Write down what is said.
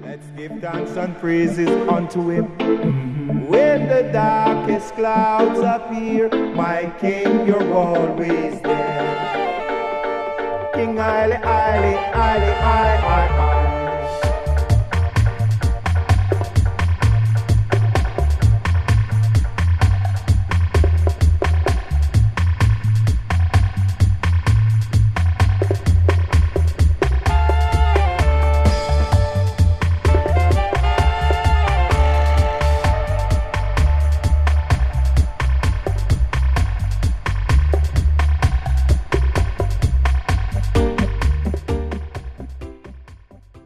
Let's give thanks and praises unto him. When the darkest clouds appear, my King, you're always there. King Haile, Haile, Haile, Haile, Haile.